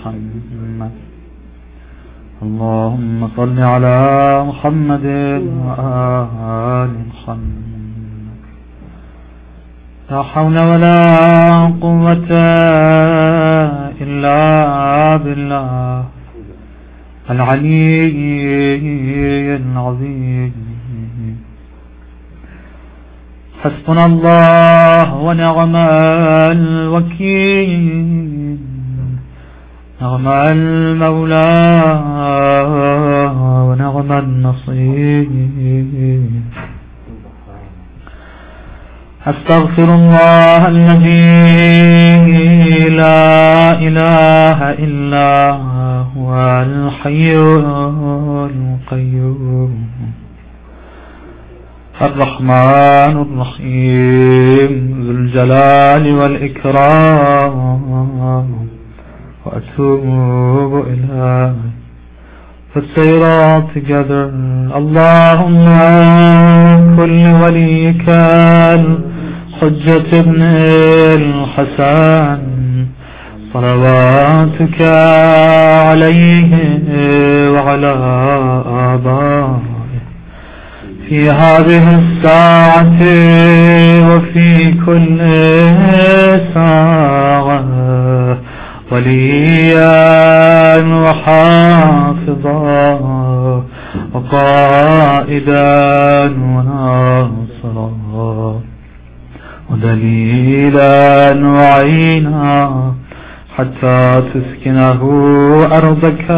محمد. اللهم صل على محمد وآل محمد. لا حول ولا قوة إلا بالله العلي العظيم. حسبنا الله ونعم الوكيل، نعم المولى ونعم النصير. أستغفر الله الذي لا إله إلا هو الحي القيوم الرحمن الرحيم ذو الجلال والإكرام، وأتوب إليه. Let's say it all together. Allahumma kulli waliyika al-Hujjat ibn al-Hasan salawatuka alayhi wa ala abaihi في هذه الساعة وفي كل ساعة وليا وحافظا وقائدا وناصرا ودليلا وعينا حتى تسكنه أرضك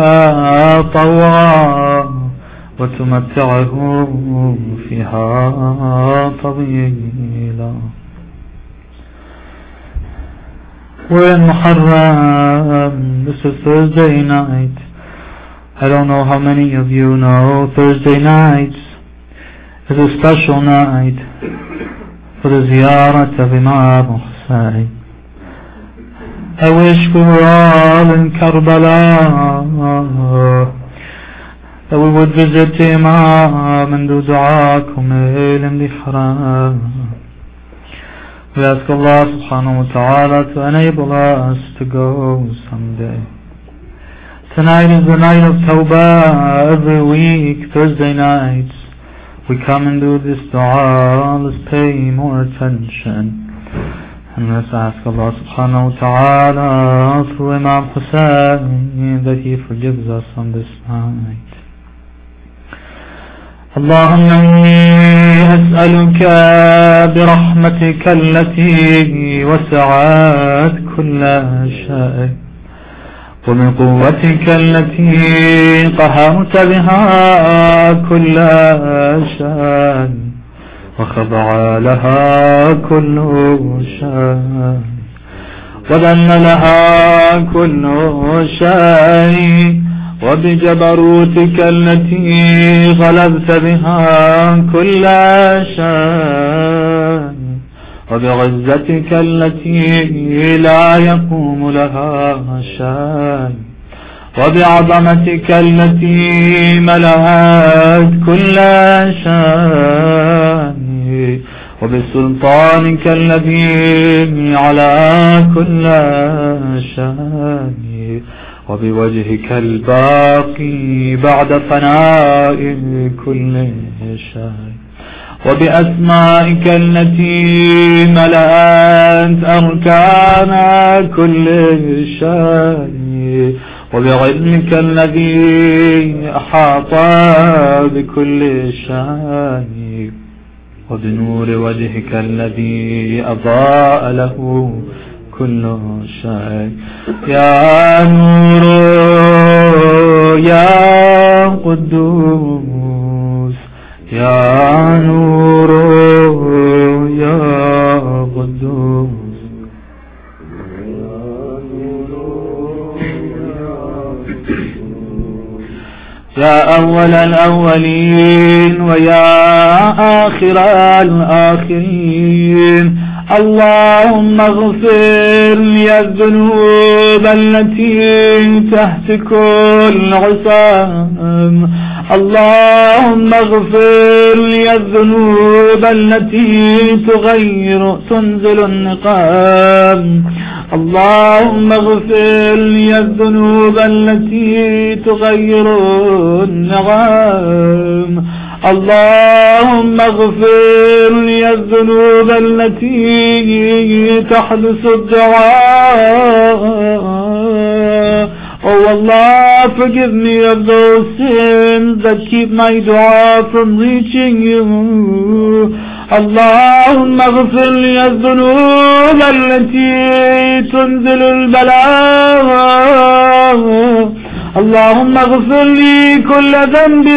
طوعا وتمتعه فيها طويلا. We're in Muharram. This is Thursday night. I don't know how many of you know Thursday nights is a special night for the ziyarat of Imam Hussein. I wish we were all in Karbala, that we would visit Imam and do dua kumail in the Haram. We ask Allah subhanahu wa ta'ala to enable us to go someday. Tonight is the night of Tawbah. Every week, Thursday nights, we come and do this dua. Let's pay more attention. And let's ask Allah subhanahu wa ta'ala through Imam Hussein that He forgives us on this night. اللهم إني أسألك برحمتك التي وسعت كل شيء ومن قوتك التي قهرت بها كل شيء وخضع لها كل شيء وذل لها كل شيء وبجبروتك التي غلبت بها كل شيء وبعزتك التي لا يقوم لها شيء وبعظمتك التي ملأت كل شيء وبسلطانك الذي على كل شيء وبوجهك الباقي بعد فناء كل شيء وبأسمائك التي ملأت أركان كل شيء وبعلمك الذي أحاط بكل شيء وبنور وجهك الذي أضاء له كل شيء. يا نور يا قدوس يا نور يا قدوس يا أول الأولين ويا آخر الآخرين اللهم اغفر لي الذنوب التي تهتك العصام. اللهم اغفر لي الذنوب التي تنزل النقام. اللهم اغفر لي الذنوب التي تغير النغام. اللهم اغفر لي الذنوب التي تحدث الدعاء. Oh Allah, forgive me of those sins that keep my dua from reaching you. اللهم اغفر لي الذنوب التي تنزل البلاء. اللهم اغفر لي كل ذنب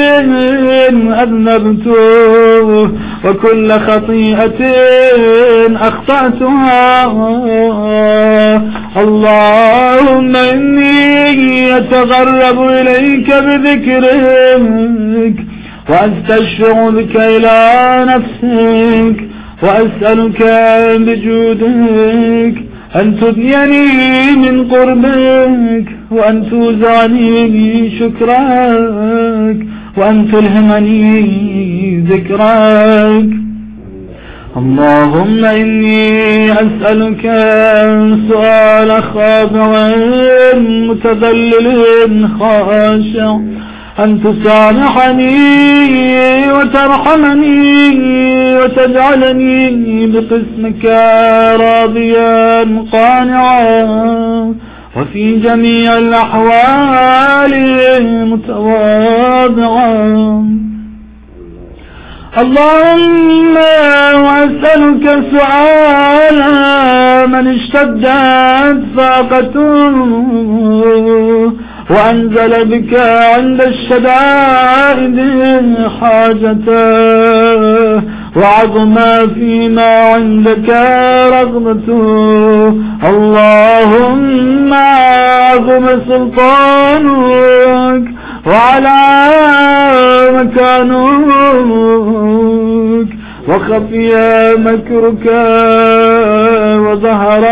أذنبته وكل خطيئة أخطأتها. اللهم إني أتغرب إليك بذكرك وأستشفع بك إلى نفسك وأسألك بجودك أن تدنيني من قربك وأن توزعني شكرك وأن تلهمني ذكرك. اللهم إني أسألك سؤال خاضع متذلل خاشع أن تسامحني وترحمني وتجعلني بقسمك راضيا قانعا وفي جميع الأحوال متواضعا. اللهم وأسألك سؤال من اشتدت فاقته وأنزل بك عند الشدائد حاجته وعظم فيما عندك رغبته. اللهم عظم سلطانك وعلى مكانك وخفي مكرك وظهر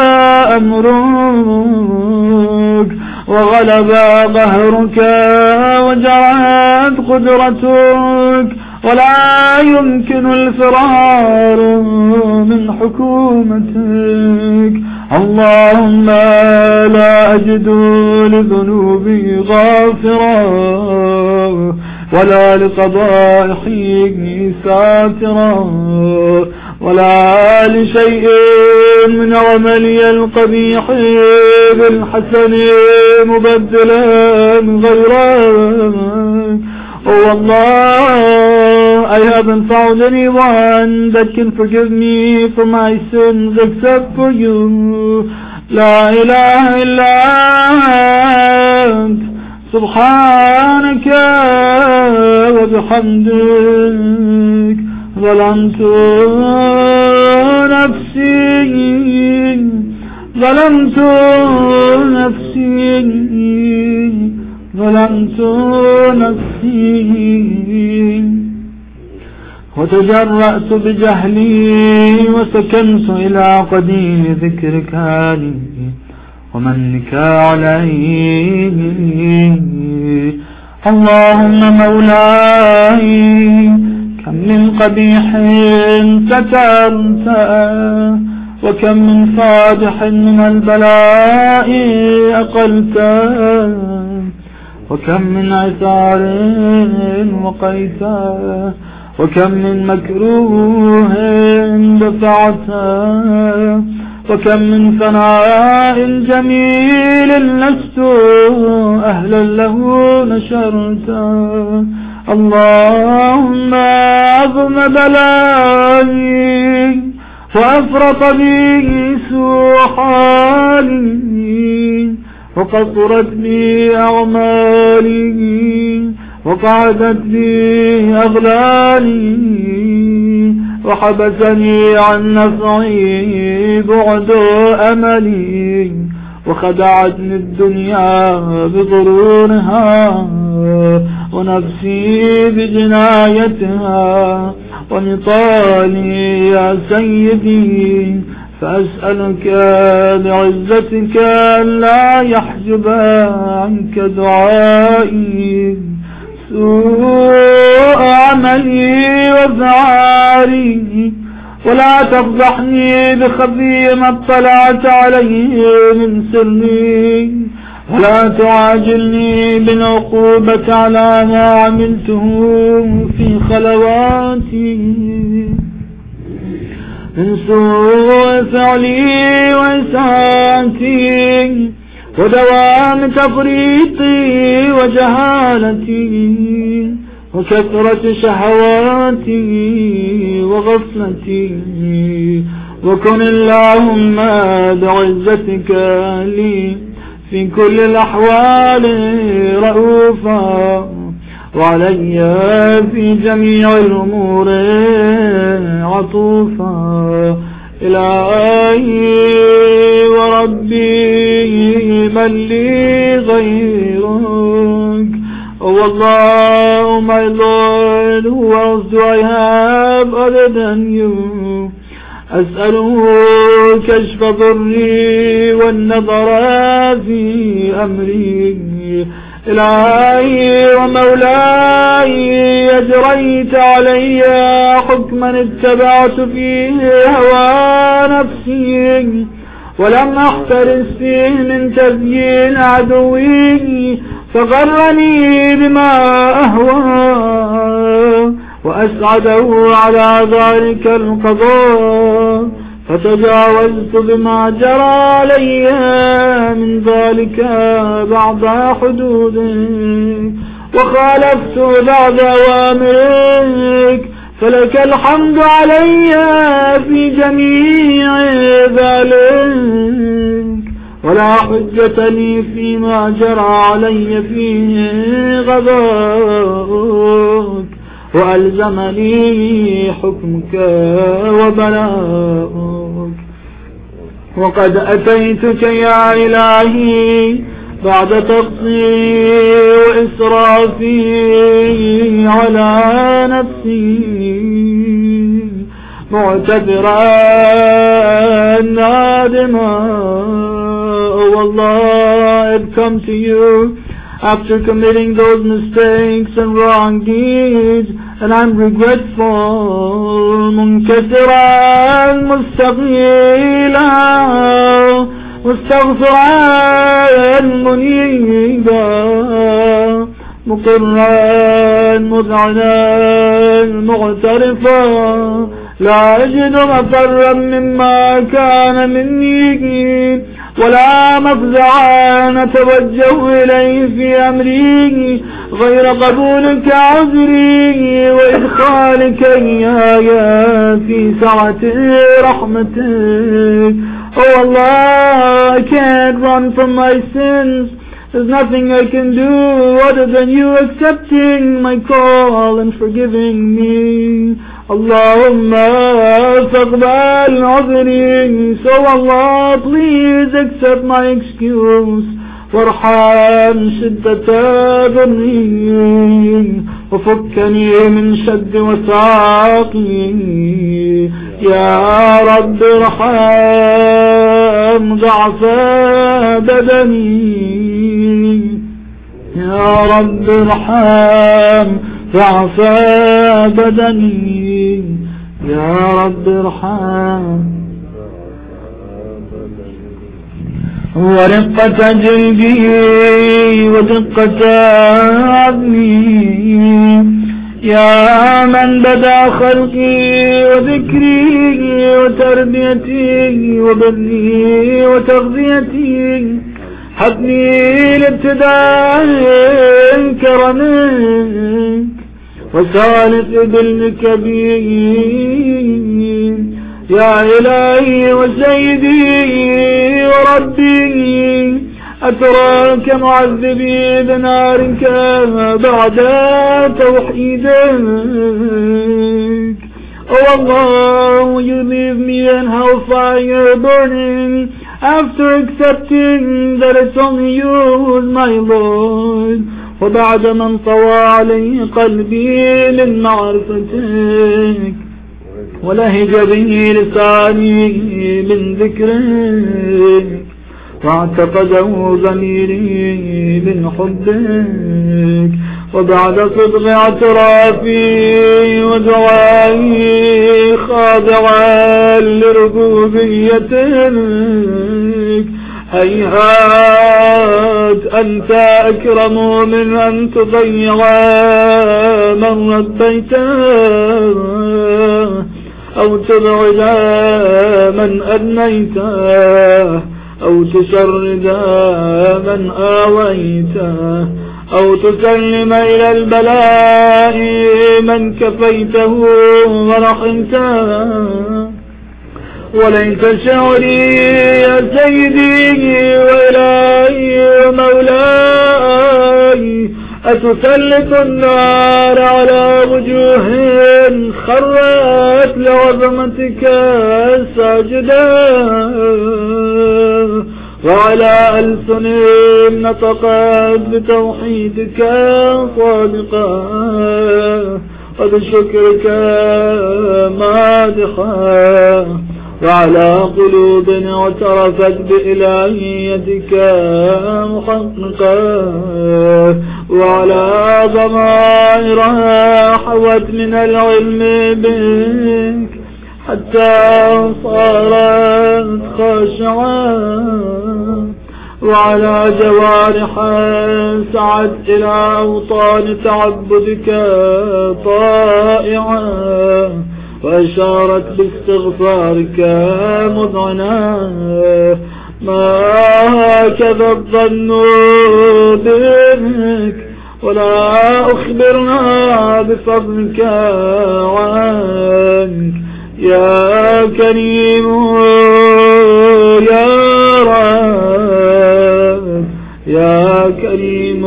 أمرك وغلب ظهرك وجرت قدرتك ولا يمكن الفرار من حكومتك. اللهم لا أجد لذنوبي غافرا ولا لقبائحي ساترا ولا لشيء من عملي القبيح بالحسن مبدلا غيره. Oh Allah, I haven't found anyone that can forgive me for my sins except for you. La ilaha illa ant, subhanaka wa bihamdik, zalamtu نفسي وتجرأت بجهلي وسكنت إلى قديم ذكرك لي ومنك علي. اللهم مولاي كم من قبيح سترت وكم من فادح من البلاء أقلت وكم من عثار وقيت وكم من مكروه دفعت وكم من ثناء جميل لست أهلا له نشرت. اللهم عظم بلائي وأفرط بي سوء حالي وقصرت بي أعمالي وقعدت بي أغلالي وحبسني عن نفعي بعد أملي وخدعتني الدنيا بغرورها ونفسي بجنايتها ونطالي يا سيدي، فأسألك بعزتك لا يحجب عنك دعائي سوء عملي وفعالي، ولا تفضحني بخفي ما اطلعت عليه من سري، ولا تعاجلني بالعقوبة على ما عملته في خلواتي من سوء فعلي وإساءتي ودوام تفريطي وجهالتي وكثرة شهواتي وغفلتي. وكن اللهم بعزتك لي في كل الأحوال رؤوفا، وعلي في جميع الأمور عطوفا. إلهي وربي من لي غيرك؟ Oh Allah, my Lord, who else do I have other than you? أسأله كشف ضري والنظر في أمري. إلهي ومولاي، أجريت علي حكما اتبعت فيه هوى نفسي، ولم أحترس فيه من تزيين عدوي، فغرني بما أهوى وأسعده على ذلك القضاء، فتجاوزت بما جرى علي من ذلك بعض حدودك، وخالفت بعض أوامرك، فلك الحمد علي في جميع ذلك، ولا حجة لي فيما جرى علي فيه غضبك، وألزمني حكمك وبلاءك. وقد أتيتك يا إلهي بعد تقصيري وإسرافي على نفسي، معتذرا نادما. Oh Allah, I've come to you after committing those mistakes and wrong deeds, and I'm regretful. منكسرا مستغيلا مستغفرا منيبا، مقرا مذعنا مغترفا، لا أجد مفرا مما كان مني، ولا مفزعا نتوجه إليه في أمري غير قبولك عذري وإدخالك إياي في سعة رحمتك. Oh Allah, I can't run from my sins. There's nothing I can do other than you accepting my call and forgiving me. Allahumma faqbal عذري. So Allah, please accept my excuse. وارحم شدة ضري وفكني من شد وثاقي. يا رب ارحم ضعف بدني. يا رب ارحم ضعف بدني. يا رب ارحم ورقة جلدي ودقة عظمي. يا من بدأ خلقي وذكري وتربيتي وبني وتغذيتي، حبني لابتداء كرمك وسالف ابنك بي. يا إلهي وسيدي وربي، أتراك معذبي بنارك بعد توحيدك. Oh Allah, will you leave me in hellfire burning after accepting that it's only you who's my Lord? وبعد من طوى علي قلبي من معرفتك ولهج به لساني من ذكرك واعتقده ضميري من حبك وبعد صدق اعترافي ودعائي خاضعا لربوبيتك هيهات أنت أكرم من أن تضيع من ربيته أو تبعد من أدنيته أو تشرد من آويته أو تسلم إلى البلاء من كفيته ورحمته وليس شعري يا سيدي وإلهي ومولاي أتسلط النار على وجوه خرت لعظمتك ساجدا وعلى ألسن نطقت بتوحيدك صادقا وبشكرك مادحا وعلى قلوب اعترفت بإلهيتك محققا وعلى ضمائر حوت من العلم بك حتى صارت خاشعة وعلى جوارح سعت إلى أوطان تعبدك طائعة وأشارت باستغفارك مذعنا ما هكذا الظن بك ولا أخبرنا بفضلك عنك يا كريم يا رب يا كريم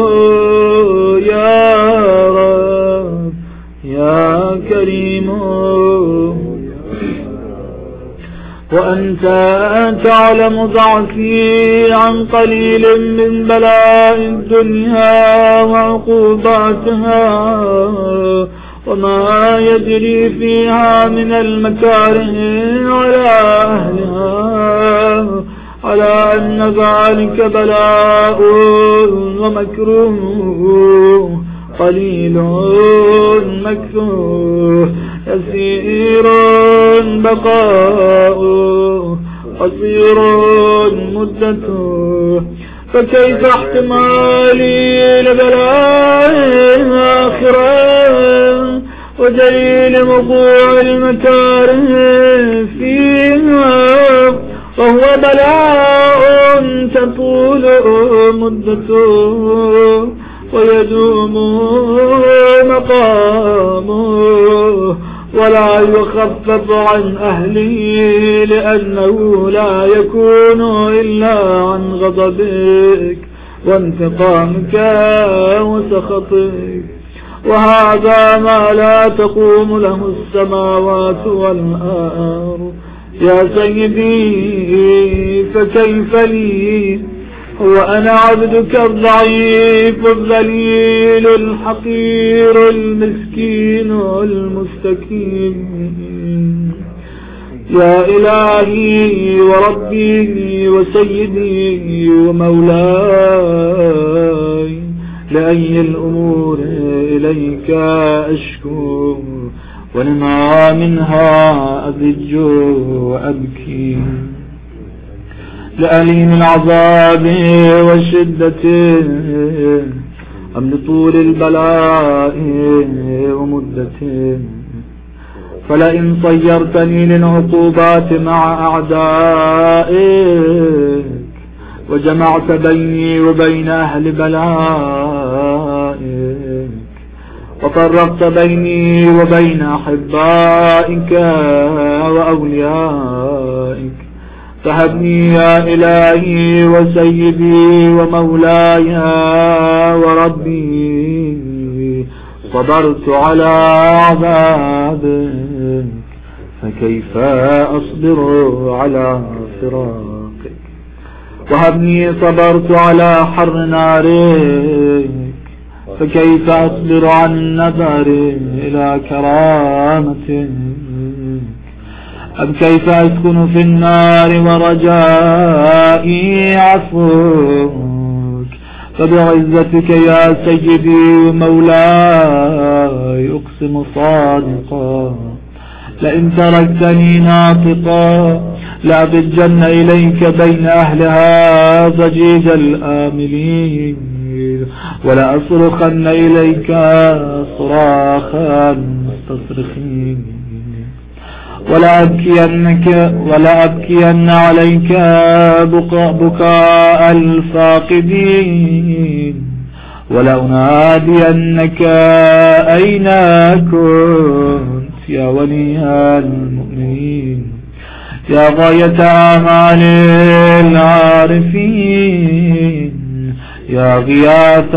يا رب يا كريم وأنت تعلم ضعفي عن قليل من بلاء الدنيا وعقوباتها وما يجري فيها من المكاره على أهلها على أن ذلك بلاء ومكروه قليل مكثور يسير بقاؤه قصير مدته فكيف احتمالي لبلاء آخرة وجليل وقوع المكاره فيها وهو بلاء تطول مدته ويدوم مقامه ولا يخفف عن أهله لأنه لا يكون إلا عن غضبك وانتقامك وسخطك وهذا ما لا تقوم له السماوات والأرض يا سيدي فكيف لي وأنا عبدك الضعيف الذليل الحقير المسكين المستكين يا إلهي وربي وسيدي ومولاي لأي الأمور إليك أشكو ولما منها أضج وأبكي لأليم العذاب والشدة أم لطول البلاء ومدته فلئن صيرتني للعقوبات مع أعدائك وجمعت بيني وبين أهل بلائك وفرقت بيني وبين أحبائك وأوليائك فهبني يا إلهي وسيدي ومولاي وربي صبرت على عذابك فكيف أصبر على فراقك وهبني صبرت على حر نارك فكيف أصبر عن النظر إلى كرامتك؟ أم كيف أسكن في النار ورجائي عفوك؟ فبعزتك يا سيدي ومولاي أقسم صادقا لئن تركتني ناطقا لأبجن إليك بين أهلها ضجيج الآملين ولأصرخن إليك صراخا مستصرخين ولا أبكين عليك بكاء الفاقدين ولا أنادينك أين كنت يا ولي المؤمنين يا غاية آمال العارفين يا غياث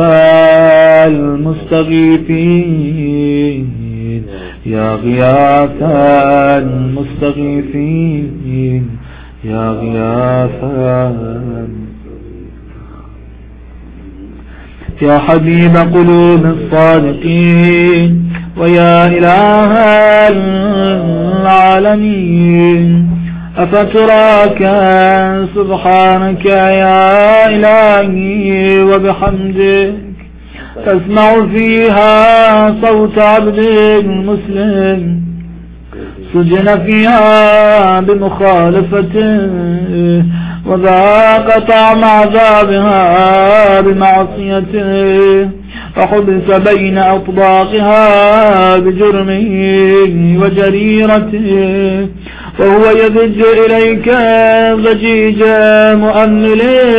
المستغيثين يا غياث المستغيثين يا غياث يا حبيب قلوب الصادقين ويا إله العالمين أفتراك سبحانك يا إلهي وبحمدك تسمع فيها صوت عبد مسلم سجن فيها بمخالفته وذاق طعم عذابها بمعصيته وحبس بين أطباقها بجرمه وجريرته وهو يضج إليك ضجيج مؤمل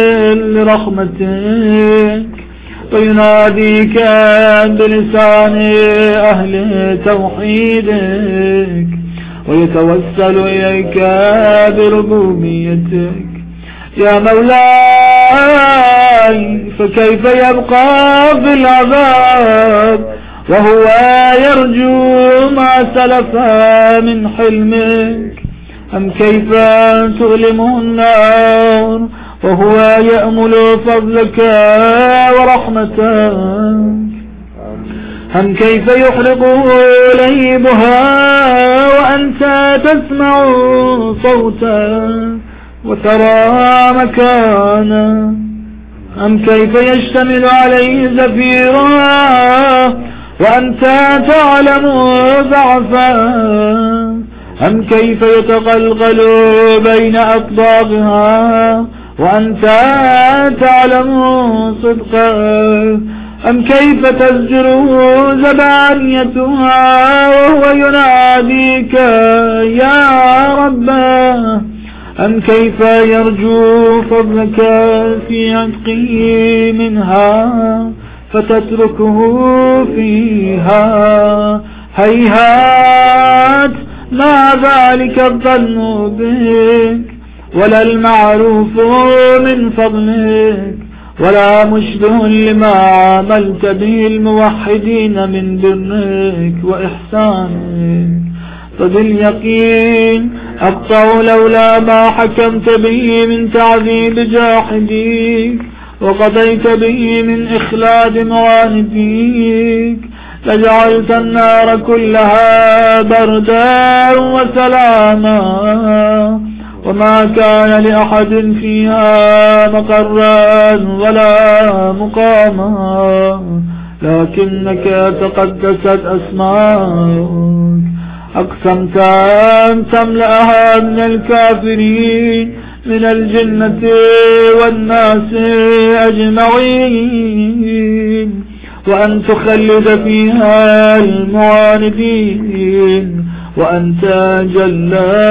لرحمتك ويناديك بلسان أهل توحيدك ويتوسل إليك بربوبيتك يا مولاي فكيف يبقى في العذاب وهو يرجو ما سلف من حلمك أم كيف تؤلمه النار وهو يأمل فضلك ورحمتك أم كيف يحرقه لهيبها وأنت تسمع صوتا وترى مكانا أم كيف يشتمل عليه زفيرا وأنت تعلم ضعفا أم كيف يتقلقل بين أطباقها وأنت تعلم صدقا أم كيف تزجره زبانيتها وهو يناديك يا رباه أم كيف يرجو فضلك في عتقه منها فتتركه فيها هيهات ما ذلك الظن بك ولا المعروف من فضلك ولا مشبه لما عملت به الموحدين من برك وإحسانك فباليقين أقطع لولا ما حكمت به من تعذيب جاحديك وقضيت به من إخلاد معانديك لجعلت النار كلها بردا وسلاما وما كان لأحد فيها مقرا ولا مقاما لكنك تقدست أسماؤك أقسمت أن تملأها من الكافرين من الجنة والناس أجمعين وأن تخلد فيها المعاندين وأنت جل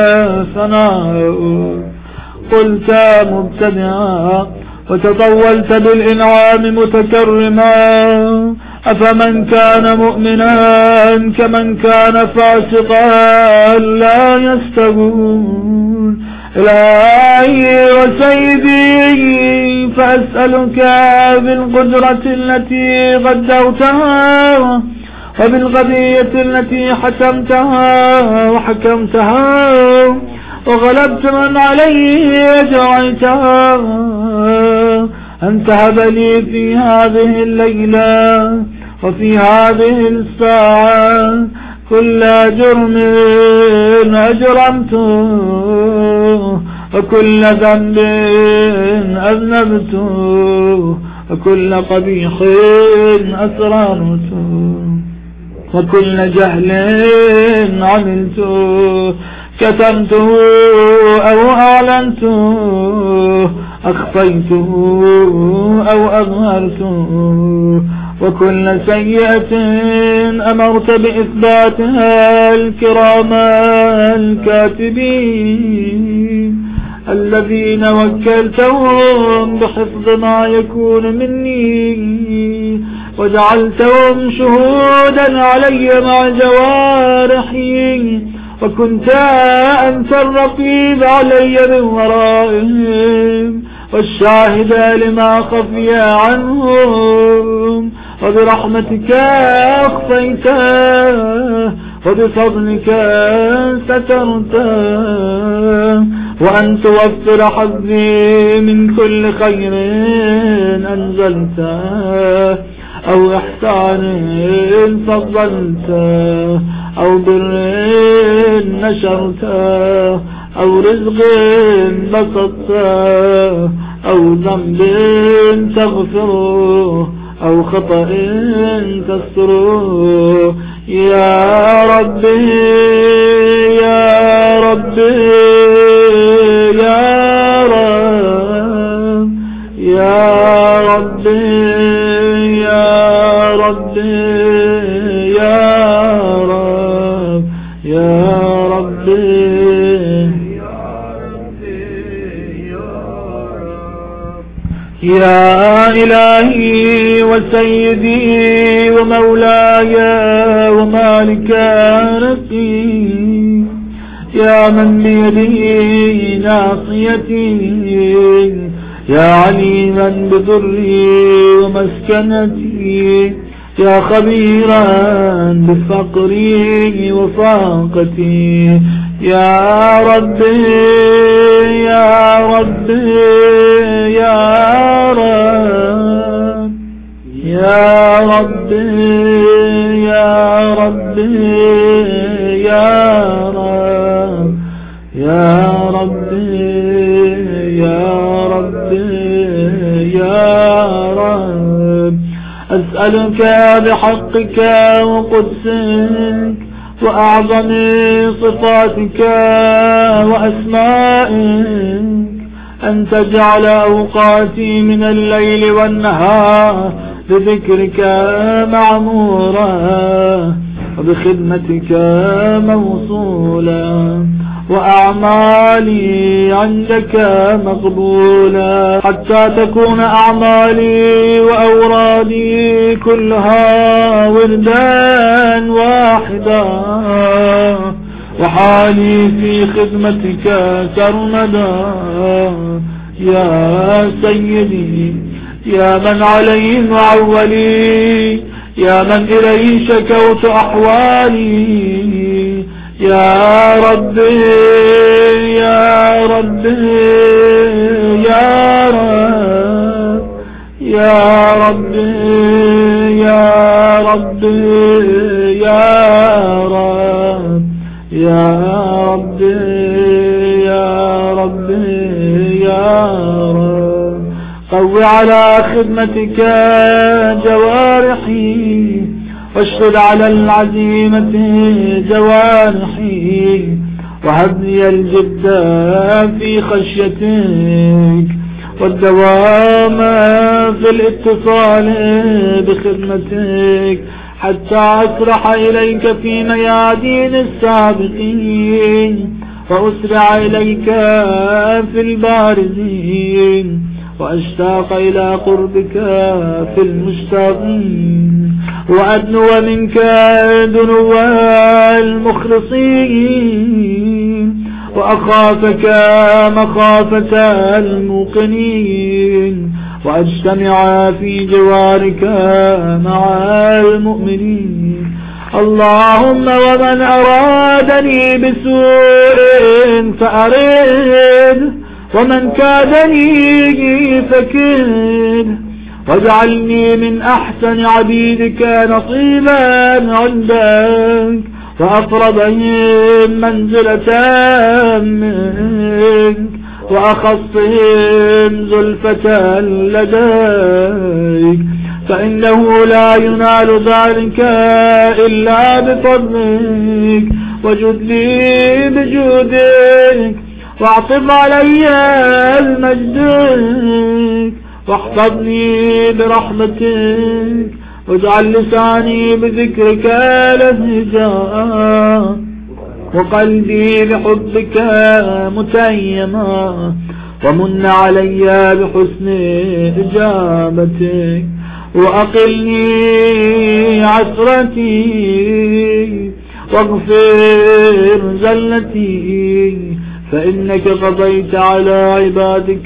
ثناؤك قلت مبتدعا وتطولت بالإنعام متكرما أفمن كان مؤمنا كمن كان فاسقا لا يستوون إلهي وسيدي فأسألك بالقدرة التي قدرتها وبالقضية التي حكمتها وحكمتها وغلبت من عليه جعلتها أن تهب لي في هذه الليلة وفي هذه الساعة كل جرم أجرمته وكل ذنب أذنبته وكل قبيح أسررته وكل جهل عملته كتمته أو أعلنته أخفيته أو أظهرته وكل سيئة أمرت بإثباتها الكرام الكاتبين الذين وكلتهم بحفظ ما يكون مني وجعلتهم شهودا علي مع جوارحي وكنت أنت الرقيب علي من ورائهم والشاهد لما خفي عنهم وبرحمتك أخفيته وبفضلك سترته وأن توفر حظي من كل خير أنزلته أو إحسان فضلته أو بر نشرته أو رزق بسطته أو ذنب تغفره أو خطأ تستره يا ربي يا ربي يا رب يا ربي يا ربي يا رب يا ربي يا إلهي وسيدي ومولاي ومالك نفسي يا من بيده ناصيتي يا عليما بضري ومسكنتي يا خبيرا بفقري وفاقتي يا ربي يا ربي يا رب يا ربي يا ربي يا رب يا ربي يا ربي يا رب أسألك بحقك وقدسك وأعظم صفاتك وأسمائك أن تجعل أوقاتي من الليل والنهار بذكرك معمورا وبخدمتك موصولا وأعمالي عندك مقبولا حتى تكون أعمالي وأورادي كلها وردا واحدا وحالي في خدمتك سرمدا يا سيدي يا من عليه معولي يا من إليه شكوت أحوالي يا ربي يا ربي يا رب يا ربي يا ربي يا رب يا ربي يا ربي يا رب قو على خدمتك جوارحي واشدد على العزيمة جوانحي وهب لي الجد في خشيتك والدوام في الاتصال بخدمتك حتى أسرح إليك في ميادين السابقين وأسرع إليك في البارزين وأشتاق إلى قربك في المشتاقين وأدنو منك دنو المخلصين وأخافك مخافة الموقنين وأجتمع في جوارك مع المؤمنين اللهم ومن أرادني بسوء فأرد ومن كادني فكد واجعلني من أحسن عبيدك نصيبا عندك وأقربهم منزلة منك وأخصهم زلفة لديك، فإنه لا ينال ذلك إلا بفضلك. وجد لي بجودك واعطف علي المجدك واحفظني برحمتك واجعل لساني بذكرك لهجا وقلبي بحبك متيما، ومن علي بحسن إجابتك وأقلني عثرتي واغفر زلتي، فإنك قضيت على عبادك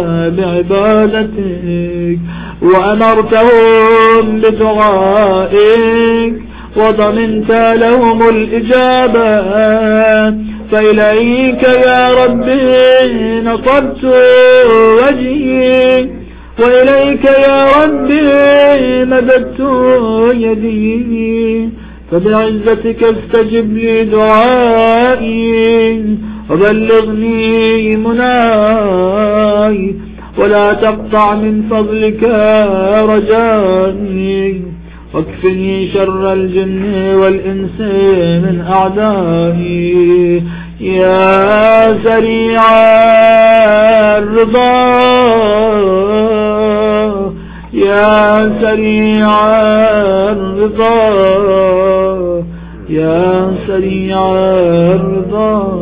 بعبادتك وأمرتهم بدعائك وضمنت لهم الإجابة. فإليك يا ربي نصبت وجهي وإليك يا ربي مددت يدي، فبعزتك استجب لي دعائي وبلغني مناي، ولا تقطع من فضلك رجائي، واكفني شر الجن والإنس من أعدائي. يا سريع الرضا يا سريع الرضا يا سريع الرضا،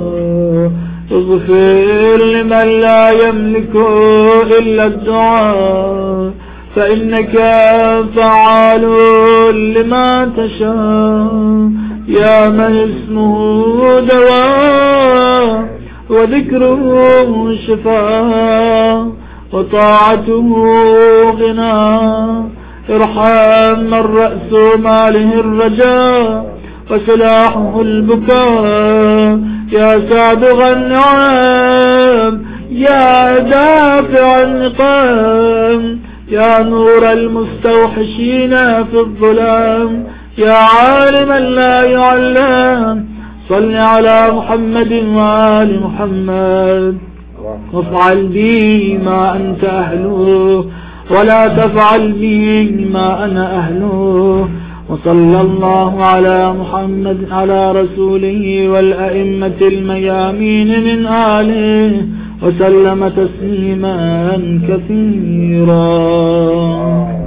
اغفر لمن لا يملك إلا الدعاء، فإنك فعال لما تشاء. يا من اسمه دواء وذكره شفاء وطاعته غنى، ارحم من رأس ماله الرجاء وسلاحه البكاء. يا سابغ النعم يا دافع النقام، يا نور المستوحشين في الظلام، يا عالما لا يعلم، صل على محمد وآل محمد وافعل بي ما أنت أهله ولا تفعل بي ما أنا أهله. وصلى الله على محمد على رسوله والأئمة الميامين من آله وسلم تسليما كثيرا.